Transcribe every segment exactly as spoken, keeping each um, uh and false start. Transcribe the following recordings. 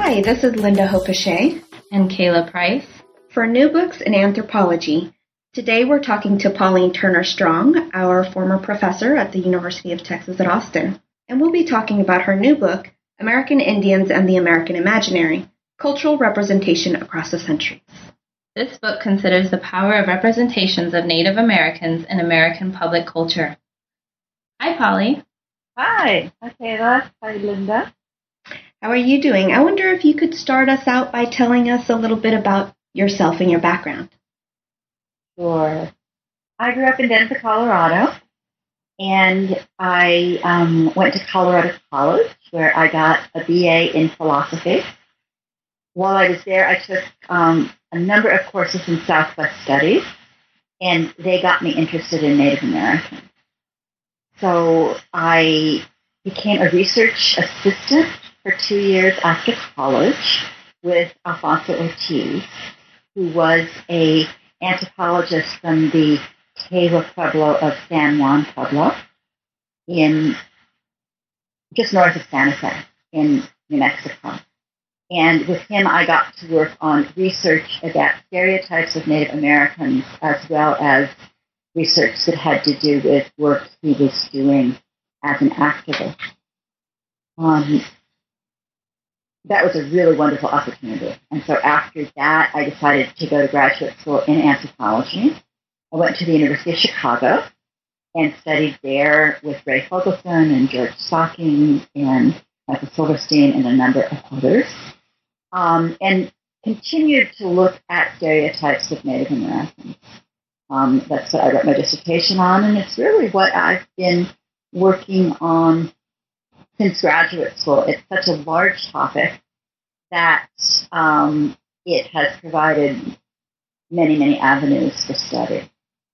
Hi, this is Linda Hopeshay and Kayla Price for New Books in Anthropology. Today we're talking to Pauline Turner Strong, our former professor at the University of Texas at Austin, and we'll be talking about her new book, American Indians and the American Imaginary, Cultural Representation Across the Centuries. This book considers the power of representations of Native Americans in American public culture. Hi, Polly. Hi. Hi, Kayla. Hi, Linda. How are you doing? I wonder if you could start us out by telling us a little bit about yourself and your background. Sure. I grew up in Denver, Colorado, and I um, went to Colorado College, where I got a B A in philosophy. While I was there, I took um, a number of courses in Southwest Studies, and they got me interested in Native Americans. So I became a research assistant for two years after college with Alfonso Ortiz, who was a anthropologist from the Tewa Pueblo of San Juan Pueblo in just north of Santa Fe in New Mexico. And with him, I got to work on research about stereotypes of Native Americans, as well as research that had to do with work he was doing as an activist. Um, that was a really wonderful opportunity. And so after that, I decided to go to graduate school in anthropology. I went to the University of Chicago and studied there with Ray Fogelson and George Stocking and Michael Silverstein and a number of others, um, and continued to look at stereotypes of Native Americans. Um, that's what I wrote my dissertation on, and it's really what I've been working on since graduate school. It's such a large topic that um, it has provided many, many avenues for study.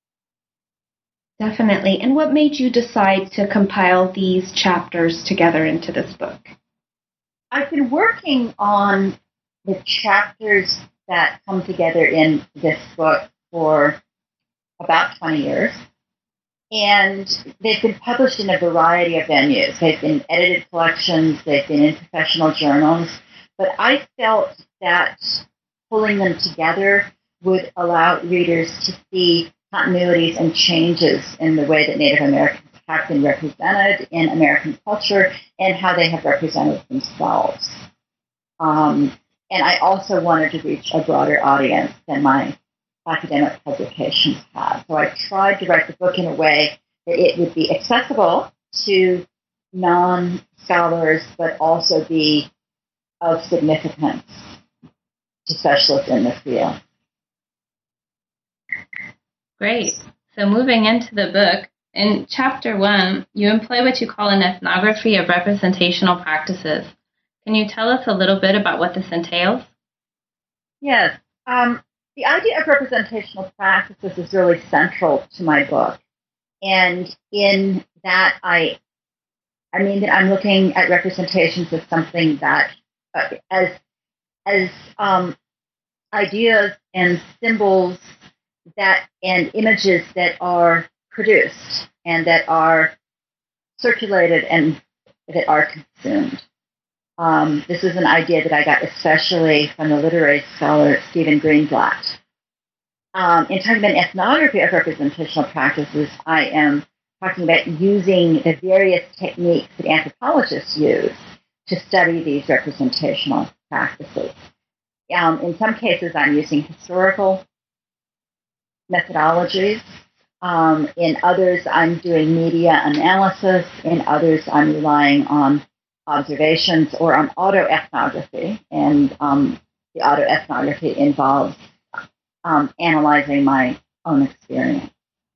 Definitely. And what made you decide to compile these chapters together into this book? I've been working on the chapters that come together in this book for about twenty years. And they've been published in a variety of venues. They've been edited collections, they've been in professional journals, but I felt that pulling them together would allow readers to see continuities and changes in the way that Native Americans have been represented in American culture and how they have represented themselves. Um, and I also wanted to reach a broader audience than my academic publications have. So I tried to write the book in a way that it would be accessible to non-scholars, but also be of significance to specialists in the field. Great. So moving into the book, in chapter one, you employ what you call an ethnography of representational practices. Can you tell us a little bit about what this entails? Yes. Um, The idea of representational practices is really central to my book. And in that, I I mean that I'm looking at representations as something that, uh, as, as um, ideas and symbols that and images that are produced and that are circulated and that are consumed. Um, this is an idea that I got especially from the literary scholar Stephen Greenblatt. Um, in talking about ethnography of representational practices, I am talking about using the various techniques that anthropologists use to study these representational practices. Um, in some cases, I'm using historical methodologies. Um, in others, I'm doing media analysis. In others, I'm relying on observations or on autoethnography, and um, the autoethnography involves um, analyzing my own experience.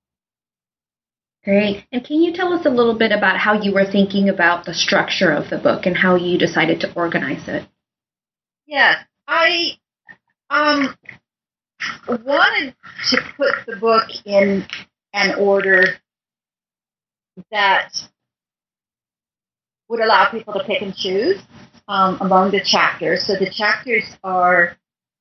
Great. And can you tell us a little bit about how you were thinking about the structure of the book and how you decided to organize it? Yes, I um, wanted to put the book in an order that would allow people to pick and choose um, among the chapters. So the chapters are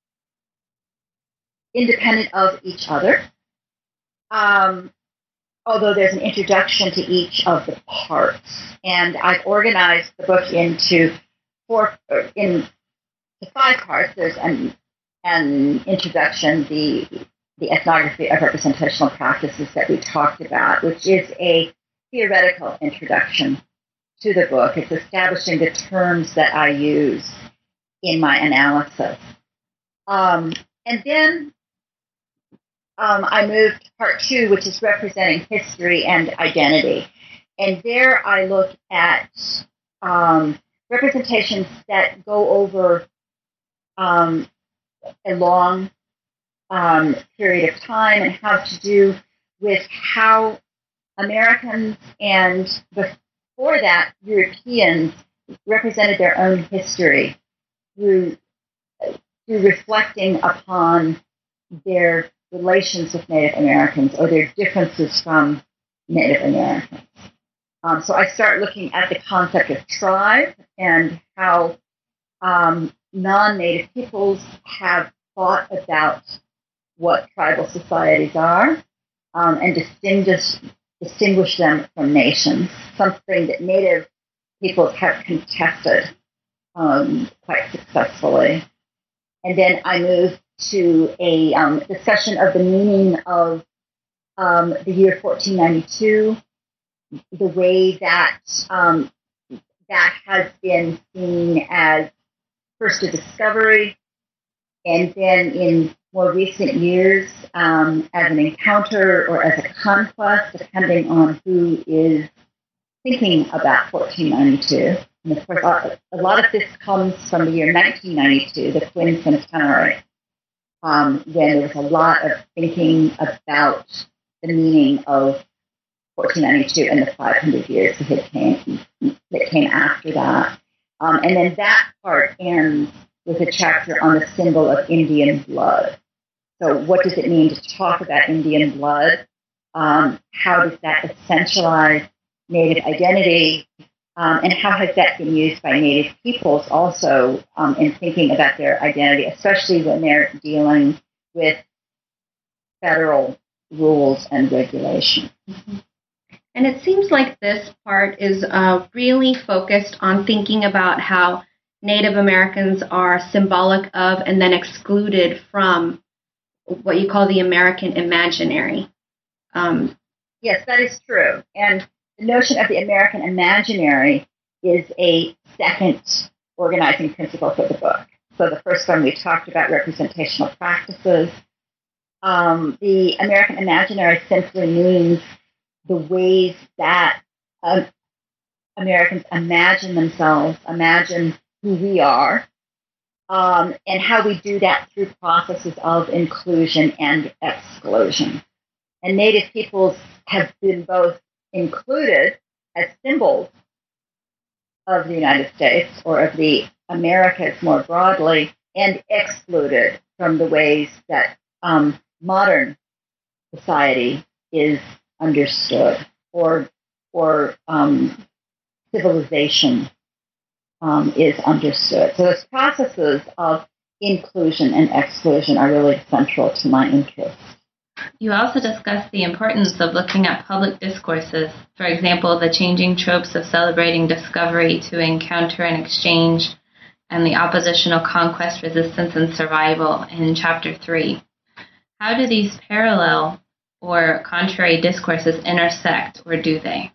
independent of each other, um, although there's an introduction to each of the parts. And I've organized the book into four, in to five parts. There's an, an introduction, the the ethnography of representational practices that we talked about, which is a theoretical introduction to the book. It's establishing the terms that I use in my analysis. Um, and then um, I moved to part two, which is representing history and identity. And there I look at um, representations that go over um, a long um, period of time and have to do with how Americans and before that Europeans represented their own history through, through reflecting upon their relations with Native Americans or their differences from Native Americans. Um, so I start looking at the concept of tribe and how um, non-Native peoples have thought about what tribal societies are um, and distinguish distinguish them from nations, something that Native peoples have contested um, quite successfully. And then I move to a um, discussion of the meaning of um, the year fourteen ninety-two, the way that um, that has been seen as first a discovery, and then in more recent years um, as an encounter or as a conquest, depending on who is thinking about fourteen ninety-two. And of course, a lot of this comes from the year nineteen ninety-two, the Twin Centenary, um, when there was a lot of thinking about the meaning of fourteen ninety-two and the five hundred years that came, that came after that. Um, and then that part ends with a chapter on the symbol of Indian blood. So what does it mean to talk about Indian blood? Um, how does that essentialize Native identity? Um, and how has that been used by Native peoples also um, in thinking about their identity, especially when they're dealing with federal rules and regulations? Mm-hmm. And it seems like this part is uh, really focused on thinking about how Native Americans are symbolic of and then excluded from what you call the American imaginary. Um, yes, that is true. And the notion of the American imaginary is a second organizing principle for the book. So the first one we talked about representational practices. Um, the American imaginary simply means the ways that uh, Americans imagine themselves, imagine who we are, um, and how we do that through processes of inclusion and exclusion. And Native peoples have been both included as symbols of the United States or of the Americas more broadly, and excluded from the ways that um, modern society is understood, or or um, civilization um, is understood. So those processes of inclusion and exclusion are really central to my interest. You also discussed the importance of looking at public discourses, for example, the changing tropes of celebrating discovery to encounter and exchange, and the oppositional conquest, resistance, and survival in Chapter three. How do these parallel or contrary discourses intersect, or do they?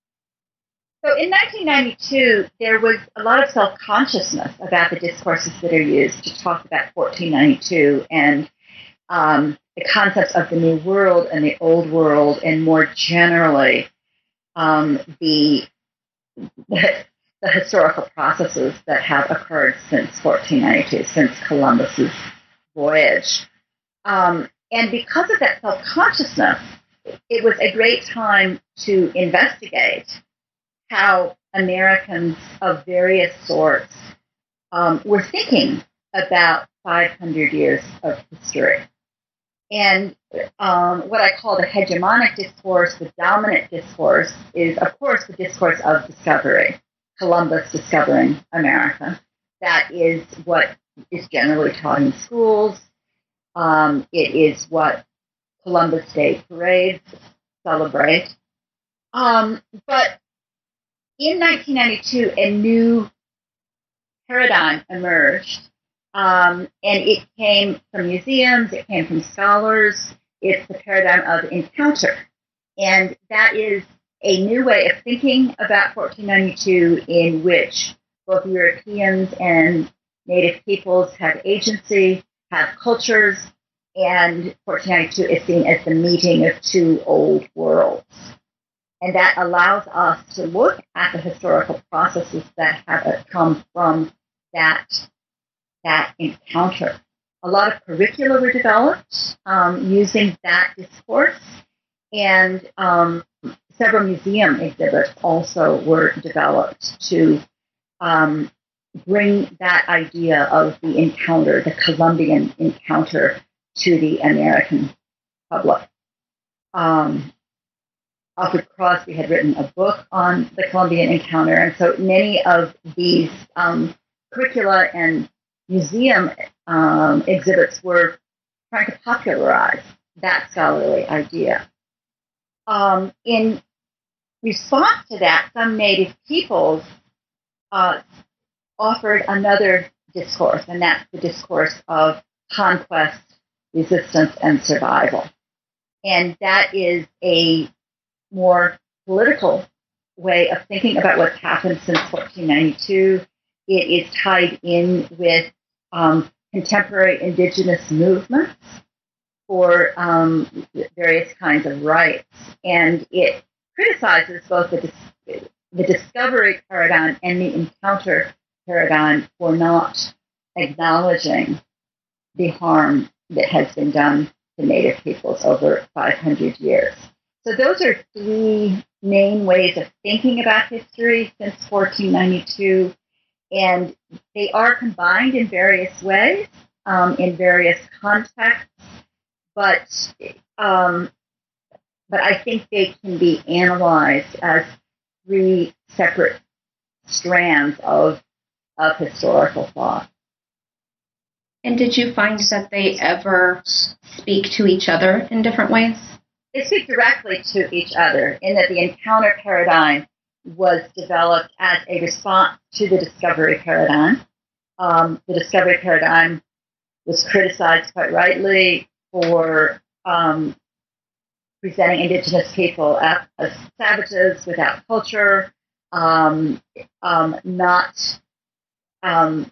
So in nineteen ninety-two, there was a lot of self-consciousness about the discourses that are used to talk about fourteen ninety-two and um, the concepts of the New World and the Old World, and more generally, um, the, the the historical processes that have occurred since fourteen ninety-two, since Columbus's voyage. Um, and because of that self-consciousness, it was a great time to investigate how Americans of various sorts um, were thinking about five hundred years of history. And um, what I call the hegemonic discourse, the dominant discourse, is, of course, the discourse of discovery, Columbus discovering America. That is what is generally taught in schools. Um, it is what Columbus Day parades celebrate. Um, but in nineteen ninety-two, a new paradigm emerged Um, and it came from museums, it came from scholars. It's the paradigm of encounter. And that is a new way of thinking about fourteen ninety-two in which both Europeans and Native peoples have agency, have cultures, and fourteen ninety-two is seen as the meeting of two old worlds. And that allows us to look at the historical processes that have come from that, that encounter. A lot of curricula were developed um, using that discourse, and um, several museum exhibits also were developed to um, bring that idea of the encounter, the Columbian encounter, to the American public. Um, Alfred Crosby had written a book on the Columbian encounter, and so many of these um, curricula and museum um, exhibits were trying to popularize that scholarly idea. Um, in response to that, some Native peoples uh, offered another discourse, and that's the discourse of conquest, resistance, and survival. And that is a more political way of thinking about what's happened since fourteen ninety-two. It is tied in with um, contemporary indigenous movements for um, various kinds of rights. And it criticizes both the, dis- the discovery paradigm and the encounter paradigm for not acknowledging the harm that has been done to Native peoples over five hundred years. So those are three main ways of thinking about history since fourteen ninety-two, and they are combined in various ways, um, in various contexts, but um, but I think they can be analyzed as three separate strands of of historical thought. And did you find that they ever speak to each other in different ways? They speak directly to each other in that the encounter paradigm was developed as a response to the discovery paradigm. Um, the discovery paradigm was criticized quite rightly for um, presenting indigenous people as, as savages without culture, um, um, not um,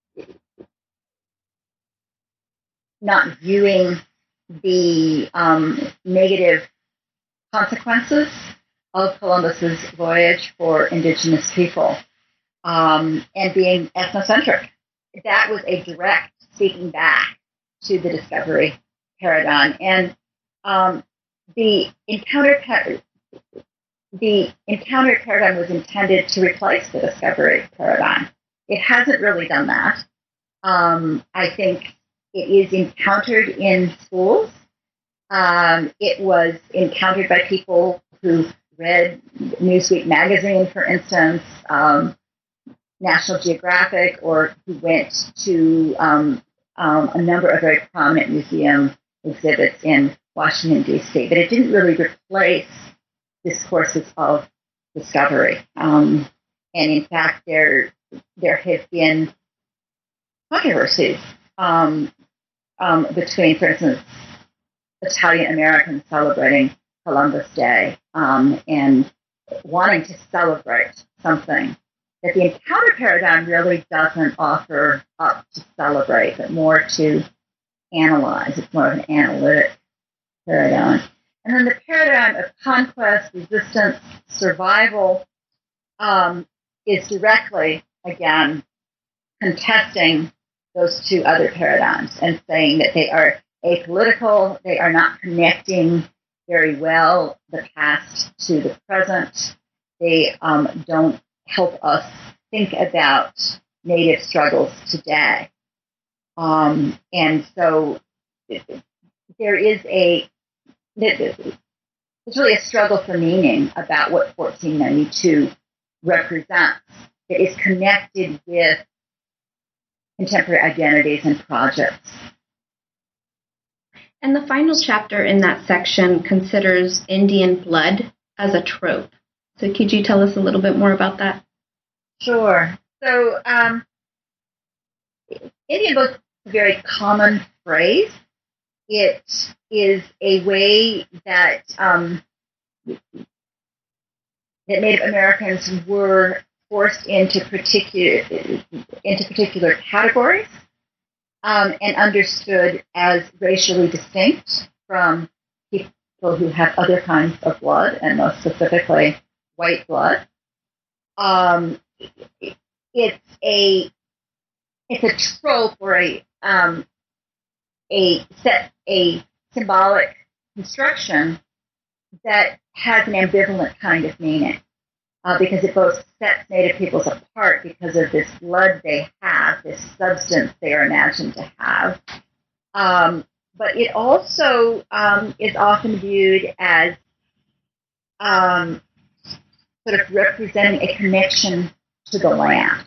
not viewing the um, negative consequences of Columbus's voyage for indigenous people, um, and being ethnocentric. That was a direct speaking back to the discovery paradigm. And um, the encounter par- the encounter paradigm was intended to replace the discovery paradigm. It hasn't really done that. Um, I think it is encountered in schools. Um, it was encountered by people who read Newsweek magazine, for instance, um, National Geographic, or who went to um, um, a number of very prominent museum exhibits in Washington, D C. But it didn't really replace discourses of discovery. Um, and in fact, there there have been controversies um, um, between, for instance, Italian Americans celebrating Columbus Day um, and wanting to celebrate something that the encounter paradigm really doesn't offer up to celebrate, but more to analyze. It's more of an analytic paradigm. And then the paradigm of conquest, resistance, survival um, is directly, again, contesting those two other paradigms and saying that they are apolitical, they are not connecting very well the past to the present. They um, don't help us think about Native struggles today. Um, and so there is a, there's really a struggle for meaning about what fourteen ninety-two represents that is connected with contemporary identities and projects. And the final chapter in that section considers Indian blood as a trope. So could you tell us a little bit more about that? Sure. So um, Indian blood is a very common phrase. It is a way that um, that Native Americans were forced into particular into particular categories um, and understood as racially distinct from people who have other kinds of blood, and most specifically white blood. Um, it's a it's a trope or a um, a set a symbolic construction that has an ambivalent kind of meaning uh, because it both sets Native peoples apart because of this blood they have, this substance they are imagined to have. Um, but it also um, is often viewed as um, sort of representing a connection to the land.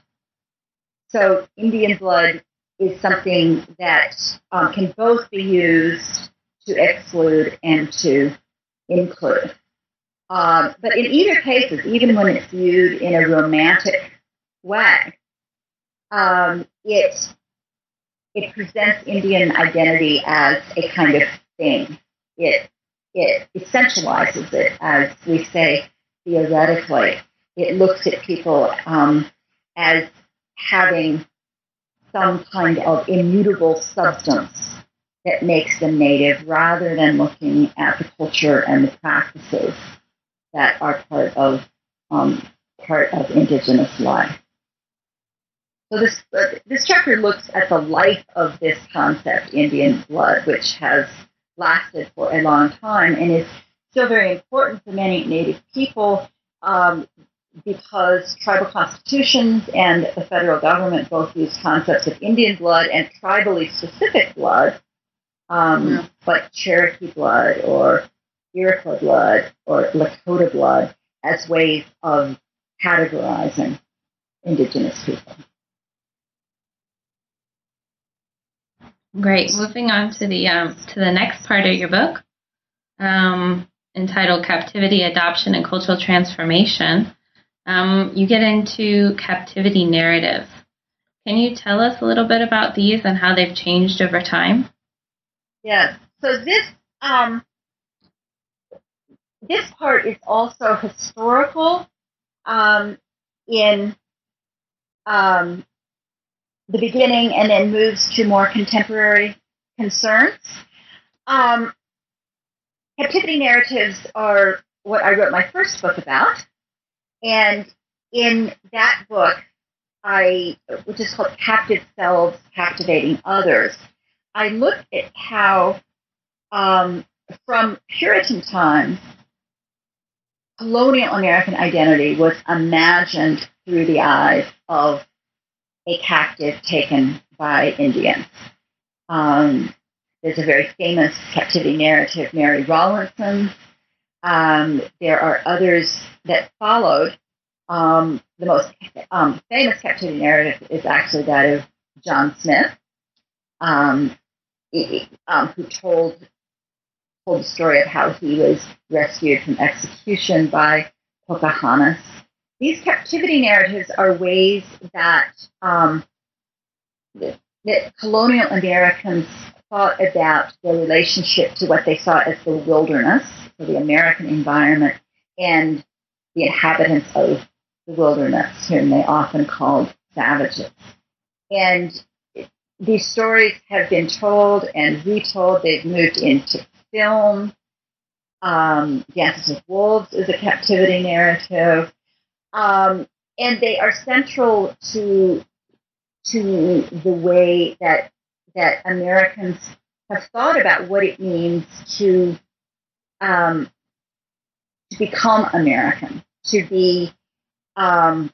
So Indian blood is something that um, can both be used to exclude and to include. Um, but in either cases, even when it's viewed in a romantic way, um, it it presents Indian identity as a kind of thing. It it essentializes it, as we say theoretically. It looks at people um, as having some kind of immutable substance that makes them native, rather than looking at the culture and the practices that are part of um, part of indigenous life. So this uh, this chapter looks at the life of this concept, Indian blood, which has lasted for a long time and is still very important for many Native people um, because tribal constitutions and the federal government both use concepts of Indian blood and tribally specific blood, um, yeah. like Cherokee blood or Iroquois blood or Lakota blood, as ways of categorizing indigenous people. Great. Moving on to the um, to the next part of your book, um, entitled "Captivity, Adoption, and Cultural Transformation." Um, you get into captivity narratives. Can you tell us a little bit about these and how they've changed over time? Yes. So this um, this part is also historical um, in um, the beginning, and then moves to more contemporary concerns. Um, captivity narratives are what I wrote my first book about. And in that book, I, which is called Captive Selves, Captivating Others, I looked at how, um, from Puritan times, colonial American identity was imagined through the eyes of a captive taken by Indians. Um, there's a very famous captivity narrative, Mary Rawlinson. Um, there are others that followed. Um, the most um, famous captivity narrative is actually that of John Smith, um, he, um, who told told the story of how he was rescued from execution by Pocahontas. These captivity narratives are ways that, um, that, that colonial Americans thought about their relationship to what they saw as the wilderness, so the American environment, and the inhabitants of the wilderness, whom they often called savages. And these stories have been told and retold. They've moved into film. Um, Dances with Wolves is a captivity narrative. Um, and they are central to to the way that that Americans have thought about what it means to um, to become American, to be um,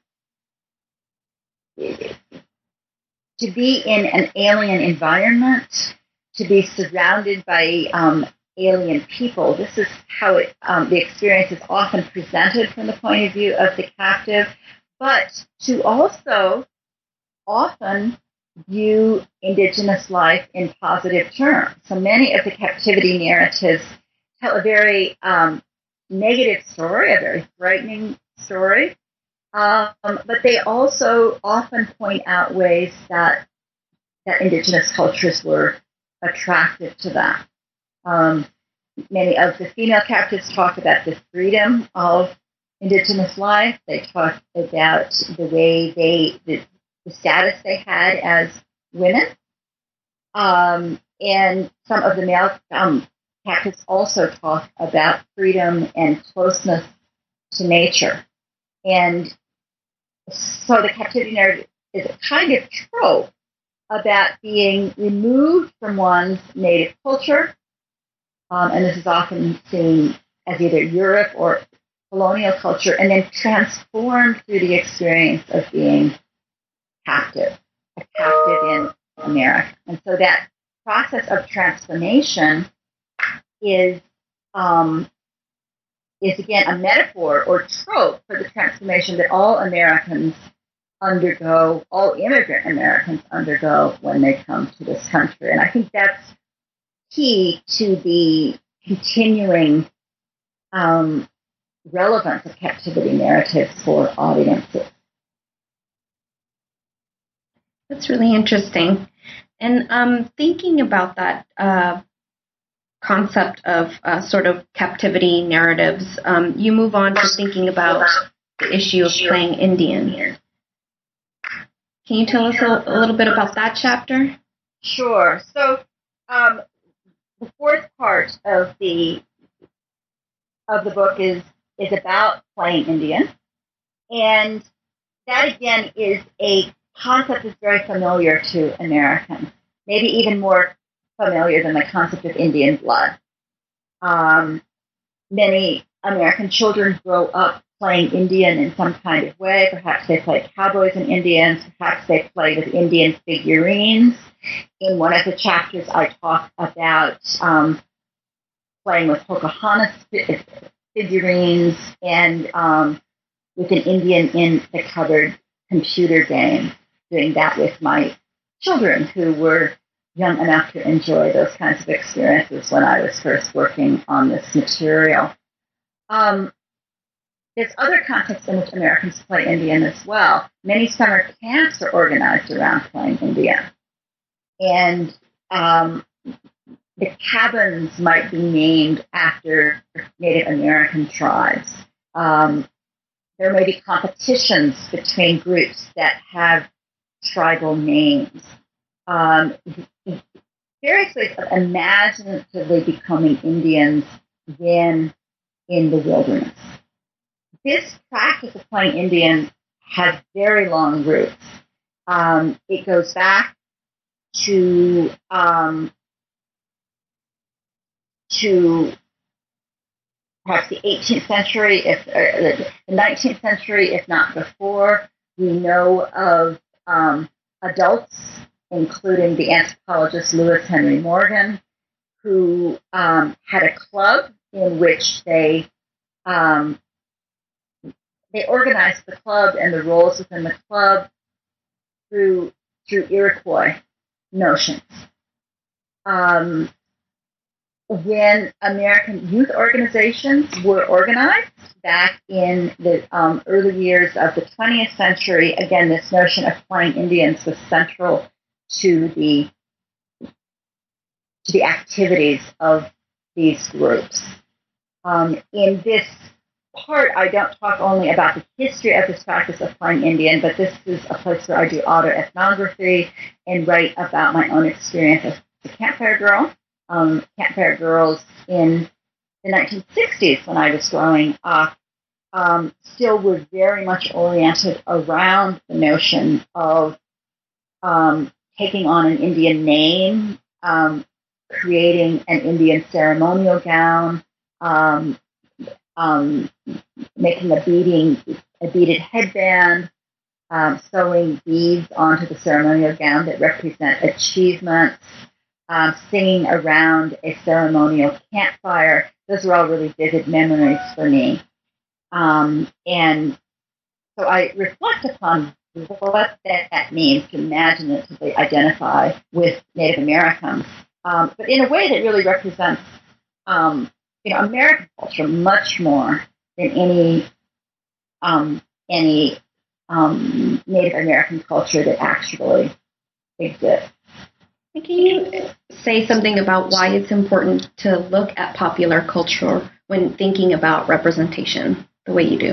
to be in an alien environment, to be surrounded by um, alien people. This is how it, um, the experience is often presented from the point of view of the captive, but to also often view indigenous life in positive terms. So many of the captivity narratives tell a very um, negative story, a very frightening story, um, but they also often point out ways that that indigenous cultures were attracted to that. Um, many of the female captives talk about the freedom of indigenous life. They talk about the way they, the, the status they had as women. Um, and some of the male um, captives also talk about freedom and closeness to nature. And so the captivity narrative is a kind of trope about being removed from one's native culture. Um, and this is often seen as either Europe or colonial culture, and then transformed through the experience of being captive, a captive in America. And so that process of transformation is, um, is again a metaphor or trope for the transformation that all Americans undergo, all immigrant Americans undergo when they come to this country. And I think that's key to the continuing um, relevance of captivity narratives for audiences. That's really interesting. And um, thinking about that uh, concept of uh, sort of captivity narratives, um, you move on to thinking about the issue of playing Indian. Can you tell us a, a little bit about that chapter? Sure. So um, the fourth part of the of the book is is about playing Indian, and that again is a concept that's very familiar to Americans, maybe even more familiar than the concept of Indian blood. Um, many American children grow up playing Indian in some kind of way. Perhaps they play cowboys and Indians. Perhaps they play with Indian figurines. In one of the chapters, I talk about um, playing with Pocahontas figurines and um, with an Indian in the covered computer game, doing that with my children who were young enough to enjoy those kinds of experiences when I was first working on this material. Um, there's other contexts in which Americans play Indian as well. Many summer camps are organized around playing Indian. And um, the cabins might be named after Native American tribes. Um, there may be competitions between groups that have tribal names. Um, various ways of imaginatively becoming Indians then in the wilderness. This practice of playing Indian has very long roots. Um, it goes back to um, to perhaps the eighteenth century, if uh, the nineteenth century, if not before. We know of um, adults, including the anthropologist Lewis Henry Morgan, who um, had a club in which they um, they organized the club and the roles within the club through through Iroquois notions. Um, when American youth organizations were organized back in the um, early years of the twentieth century, again, this notion of playing Indians was central to the to the activities of these groups. Um, in this part, I don't talk only about the history of this practice of playing Indian, but this is a place where I do autoethnography and write about my own experience as a campfire girl. Um, campfire girls in the nineteen sixties, when I was growing up, um, still were very much oriented around the notion of um, taking on an Indian name, um, creating an Indian ceremonial gown, um, um, making a beading, a beaded headband, um, sewing beads onto the ceremonial gown that represent achievements, um, singing around a ceremonial campfire. Those are all really vivid memories for me. Um, and so I reflect upon what that, that means to imaginatively identify with Native Americans, um, but in a way that really represents um, you know, American culture much more than any um, any um, Native American culture that actually exists. And can you say something about why it's important to look at popular culture when thinking about representation the way you do?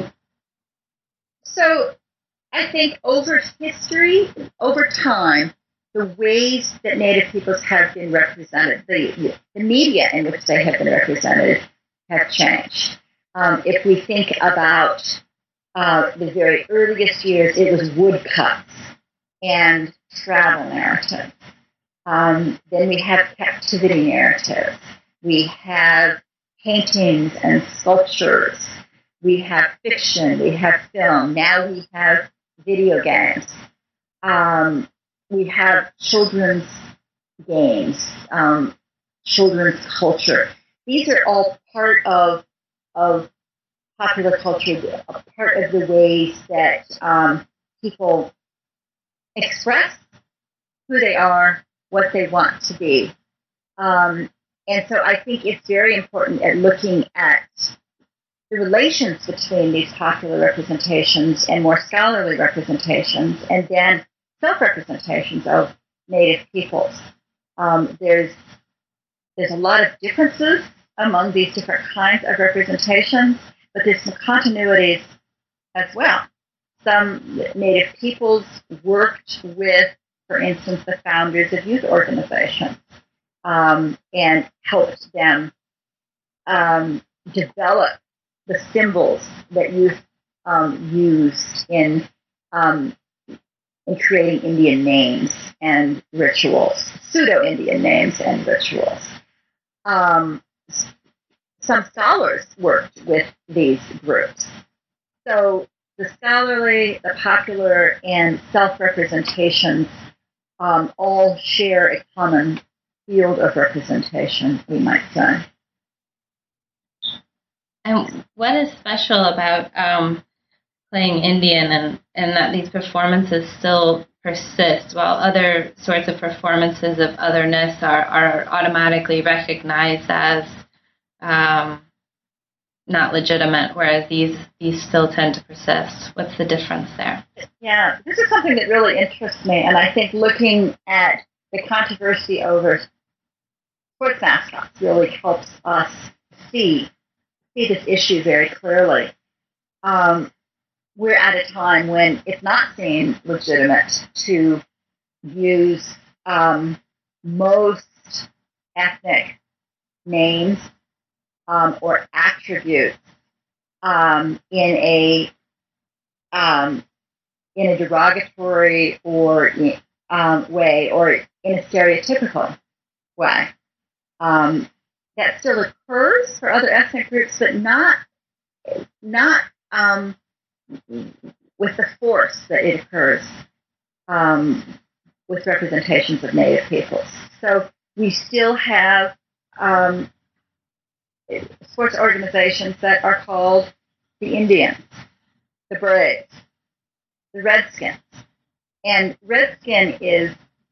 So I think over history, over time, the ways that Native peoples have been represented, the, the media in which they have been represented, have changed. Um, if we think about uh, the very earliest years, it was woodcuts and travel narratives. Um, then we have captivity narratives. We have paintings and sculptures. We have fiction. We have film. Now we have video games. Um, we have children's games, um, children's culture. These are all part of of popular culture, a part of the ways that um, people express who they are, what they want to be. Um, and so I think it's very important at looking at the relations between these popular representations and more scholarly representations, and then self-representations of Native peoples. Um, there's there's a lot of differences among these different kinds of representations, but there's some continuities as well. Some Native peoples worked with, for instance, the founders of youth organizations um, and helped them um, develop the symbols that youth um, used in um, in creating Indian names and rituals, pseudo-Indian names and rituals. Um, some scholars worked with these groups. So the scholarly, the popular, and self-representations um, all share a common field of representation, we might say. And what is special about um, playing Indian and, and that these performances still persist while other sorts of performances of otherness are, are automatically recognized as um, not legitimate, whereas these, these still tend to persist? What's the difference there? Yeah, this is something that really interests me, and I think looking at the controversy over sports mascots really helps us see see this issue very clearly. Um, we're at a time when it's not seen legitimate to use um, most ethnic names um, or attributes um, in a um, in a derogatory or um, way, or in a stereotypical way. Um, that still occurs for other ethnic groups, but not not um, with the force that it occurs um, with representations of Native peoples. So we still have um, sports organizations that are called the Indians, the Braves, the Redskins, and Redskin is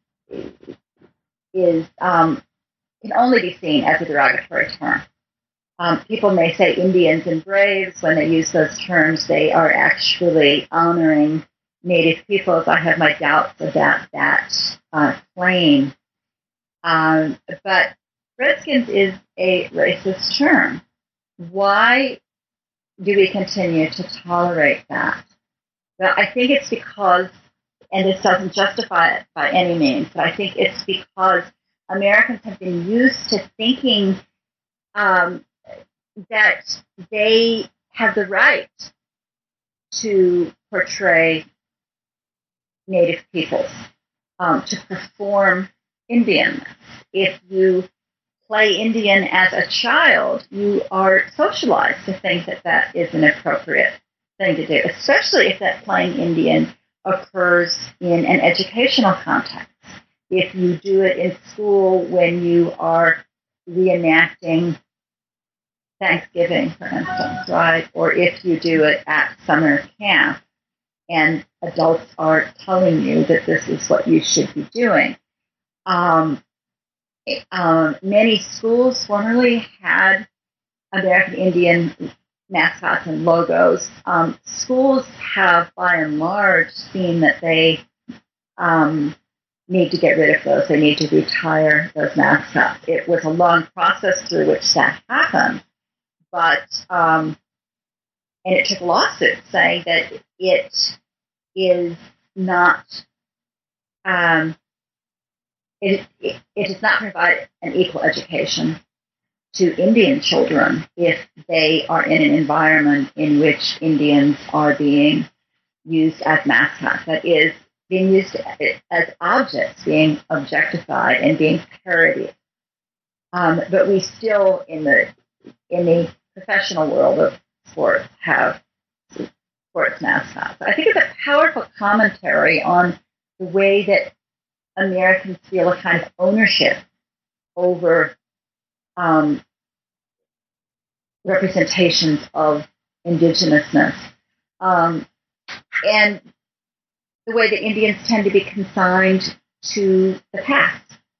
is um, can only be seen as a derogatory term. Um, people may say Indians and Braves. When they use those terms, they are actually honoring Native peoples. I have my doubts about that uh, claim. Um, but Redskins is a racist term. Why do we continue to tolerate that? Well, I think it's because, and this doesn't justify it by any means, but I think it's because Americans have been used to thinking um, that they have the right to portray Native peoples, um, to perform Indian. If you play Indian as a child, you are socialized to think that that is an appropriate thing to do, especially if that playing Indian occurs in an educational context. If you do it in school when you are reenacting Thanksgiving, for instance, right? Or if you do it at summer camp and adults are telling you that this is what you should be doing. Um, um, many schools formerly had American Indian mascots and logos. Um, schools have, by and large, seen that they um, need to get rid of those. They need to retire those mascots. It was a long process through which that happened, but um, and it took lawsuits saying that it is not um, it, it it does not provide an equal education to Indian children if they are in an environment in which Indians are being used as mascots. That is, being used as objects, being objectified and being parodied. Um, but we still, in the in the professional world of sports, have sports mascots. I think it's a powerful commentary on the way that Americans feel a kind of ownership over um, representations of indigenousness. Um, and the way that Indians tend to be consigned to the past.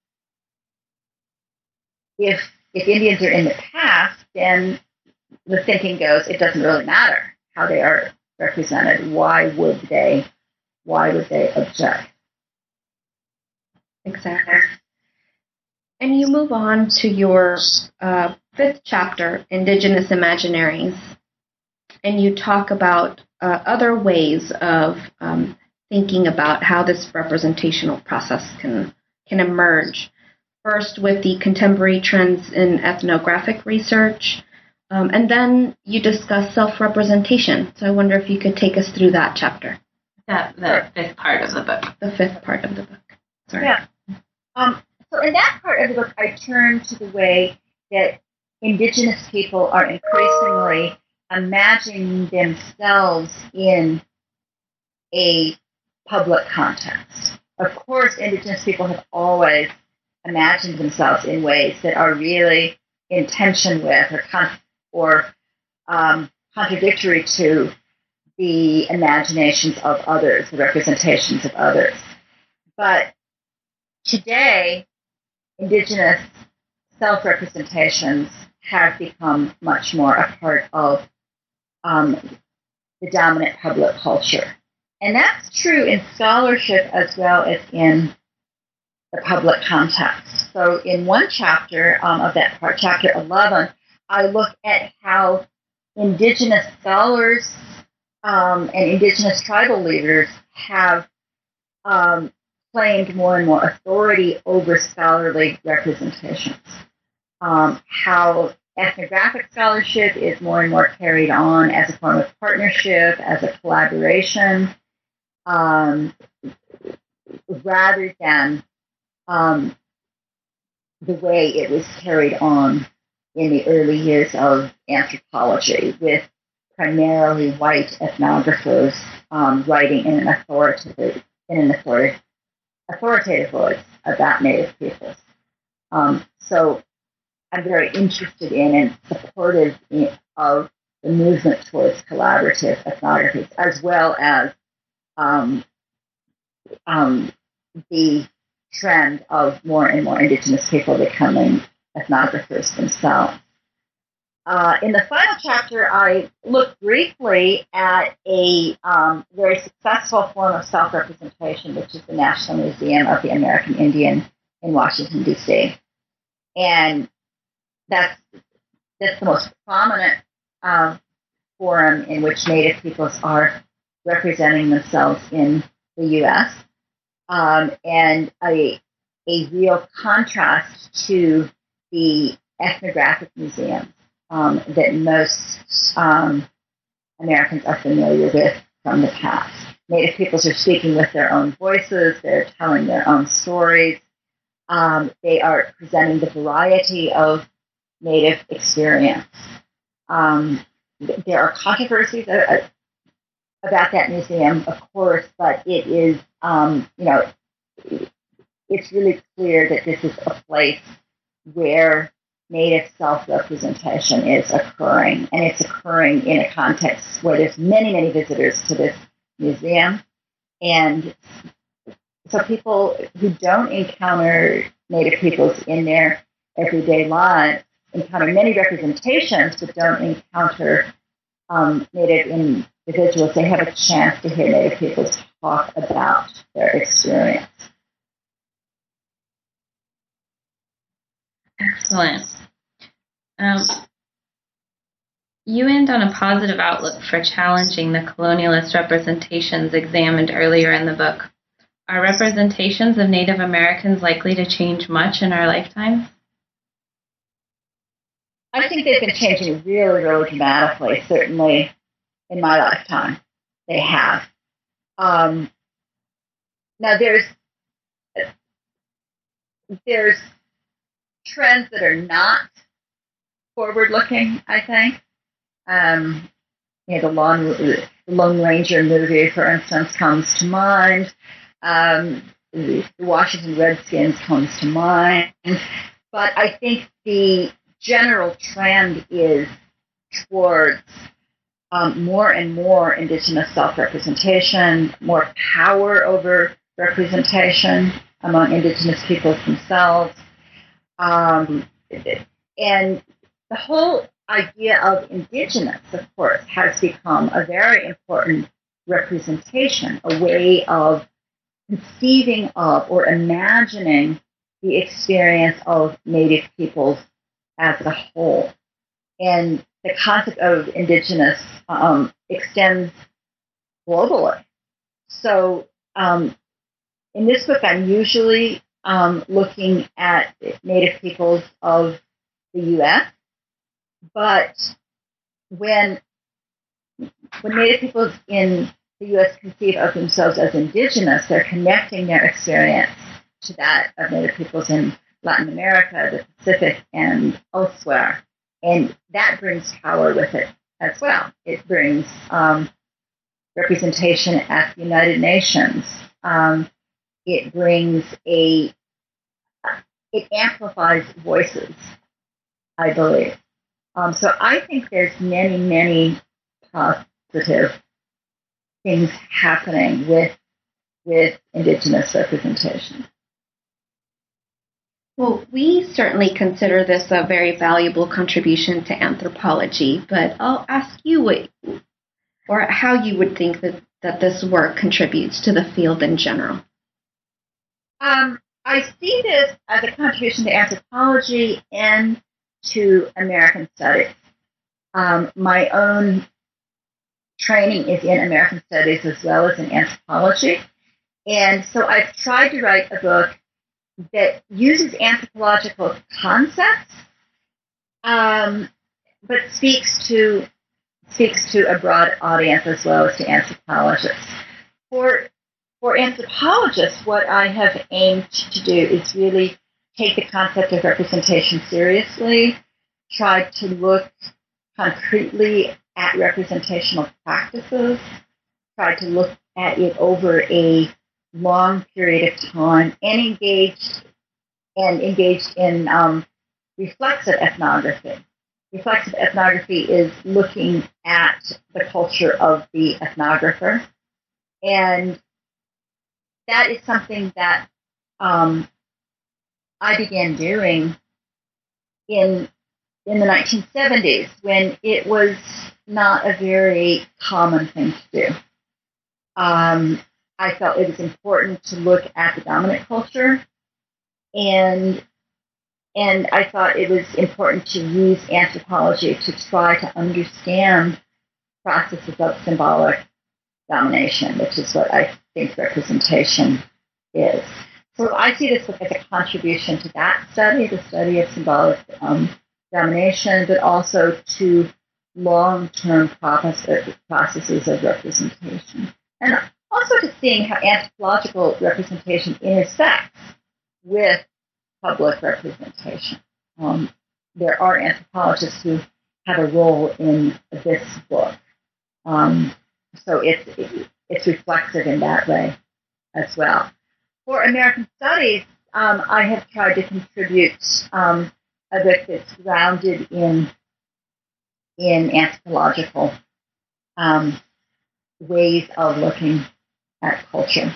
If if Indians are in the past, then the thinking goes, it doesn't really matter how they are represented. Why would they? Why would they object? Exactly. And you move on to your uh, fifth chapter, Indigenous Imaginaries, and you talk about uh, other ways of um, thinking about how this representational process can can emerge. First, with the contemporary trends in ethnographic research, um, and then you discuss self-representation. So I wonder if you could take us through that chapter. That the fifth part of the book. The fifth part of the book. Sorry. Yeah. Um, so in that part of the book, I turn to the way that Indigenous people are increasingly imagining themselves in a public context. Of course, Indigenous people have always imagined themselves in ways that are really in tension with or con- or um, contradictory to the imaginations of others, the representations of others. But today, Indigenous self-representations have become much more a part of um, the dominant public culture. And that's true in scholarship as well as in the public context. So in one chapter um, of that part, chapter eleven, I look at how Indigenous scholars um, and Indigenous tribal leaders have um, claimed more and more authority over scholarly representations. Um, how ethnographic scholarship is more and more carried on as a form of partnership, as a collaboration, um, rather than um, the way it was carried on in the early years of anthropology, with primarily white ethnographers um, writing in an authoritative, in an authoritative, authoritative voice about Native peoples. Um, so I'm very interested in and supportive in, of the movement towards collaborative ethnographies, as well as um, um, the trend of more and more Indigenous people becoming ethnographers themselves. Uh, in the final chapter, I look briefly at a um, very successful form of self-representation, which is the National Museum of the American Indian in Washington, D C. And that's, that's the most prominent uh, forum in which Native peoples are representing themselves in the U S, um, and a, a real contrast to the ethnographic museums um, that most um, Americans are familiar with from the past. Native peoples are speaking with their own voices, they're telling their own stories, um, they are presenting the variety of Native experience. Um, there are controversies uh, about that museum, of course, but it is, um, you know, it's really clear that this is a place where Native self-representation is occurring, and it's occurring in a context where there's many, many visitors to this museum, and so people who don't encounter Native peoples in their everyday lives encounter many representations, but don't encounter um, Native individuals. They have a chance to hear Native peoples talk about their experience. Excellent. Um, you end on a positive outlook for challenging the colonialist representations examined earlier in the book. Are representations of Native Americans likely to change much in our lifetimes? I think they've been changing really, really dramatically, certainly in my lifetime. They have. Um, now, there's there's trends that are not forward-looking, I think. Um, you know, the Lone, the Lone Ranger movie, for instance, comes to mind. Um, the Washington Redskins comes to mind. But I think the general trend is towards um, more and more Indigenous self-representation, more power over representation among Indigenous peoples themselves. Um, and the whole idea of Indigenous, of course, has become a very important representation, a way of conceiving of or imagining the experience of Native peoples as a whole. And the concept of Indigenous um, extends globally. So um, in this book, I'm usually um, looking at Native peoples of the U S, but when when Native peoples in the U S conceive of themselves as Indigenous, they're connecting their experience to that of Native peoples in Latin America, the Pacific, and elsewhere. And that brings power with it as well. It brings um, representation at the United Nations. Um, it brings a, it amplifies voices, I believe. Um, so I think there's many, many positive things happening with with Indigenous representation. Well, we certainly consider this a very valuable contribution to anthropology, but I'll ask you what, or how you would think that, that this work contributes to the field in general. Um, I see this as a contribution to anthropology and to American studies. Um, my own training is in American studies as well as in anthropology. And so I've tried to write a book that uses anthropological concepts, um, but speaks to speaks to a broad audience as well as to anthropologists. For for anthropologists, what I have aimed to do is really take the concept of representation seriously, try to look concretely at representational practices, try to look at it over a long period of time, and engaged and engaged in um, reflexive ethnography. Reflexive ethnography is looking at the culture of the ethnographer, and that is something that um, I began doing in in the nineteen seventies when it was not a very common thing to do. Um, I felt it was important to look at the dominant culture, and and I thought it was important to use anthropology to try to understand processes of symbolic domination, which is what I think representation is. So I see this book as a contribution to that study, the study of symbolic um, domination, but also to long-term process, processes of representation. And also to seeing how anthropological representation intersects with public representation. Um, there are anthropologists who have a role in this book. Um, so it's, it, it's reflexive in that way as well. For American Studies, um, I have tried to contribute um, a book that's grounded in, in anthropological um, ways of looking at culture.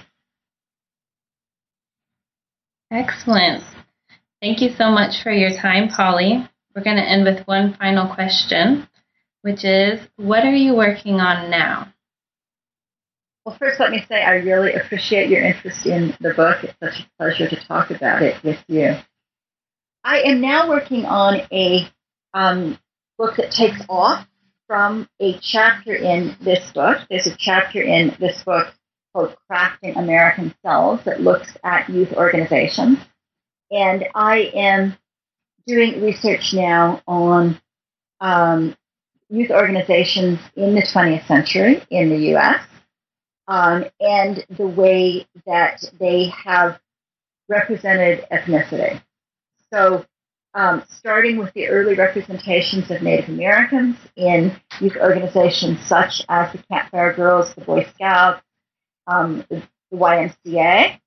Excellent. Thank you so much for your time, Polly. We're going to end with one final question, which is, what are you working on now? Well, first, let me say I really appreciate your interest in the book. It's such a pleasure to talk about it with you. I am now working on a um, book that takes off from a chapter in this book. There's a chapter in this book called Crafting American Selves that looks at youth organizations. And I am doing research now on um, youth organizations in the twentieth century in the U S um, and the way that they have represented ethnicity. So um, starting with the early representations of Native Americans in youth organizations such as the Campfire Girls, the Boy Scouts, um, the, the Y M C A,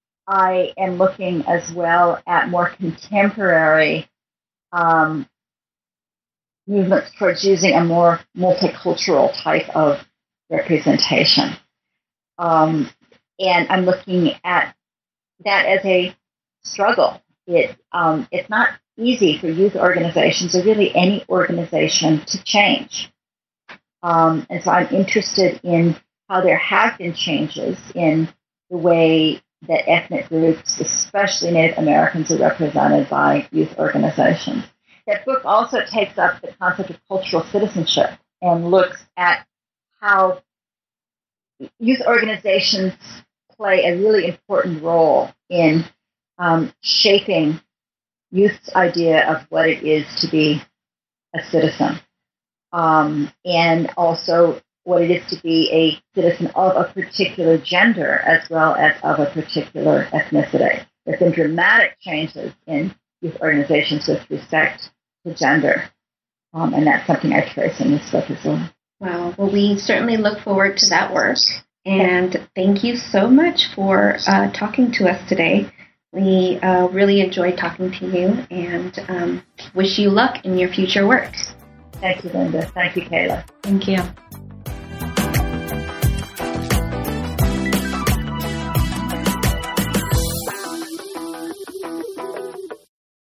I am looking as well at more contemporary um, movements towards using a more multicultural type of representation. Um, and I'm looking at that as a struggle. It, um, it's not easy for youth organizations or really any organization to change. Um, and so I'm interested in how there have been changes in the way that ethnic groups, especially Native Americans, are represented by youth organizations. That book also takes up the concept of cultural citizenship and looks at how youth organizations play a really important role in um, shaping youth's idea of what it is to be a citizen, um, and also what it is to be a citizen of a particular gender as well as of a particular ethnicity. There have been dramatic changes in youth organizations with respect to gender, um, and that's something I trace in this book as well. Wow. Well, we certainly look forward to that work. And thank you so much for uh, talking to us today. We uh, really enjoyed talking to you and um, wish you luck in your future work. Thank you, Linda. Thank you, Kayla. Thank you.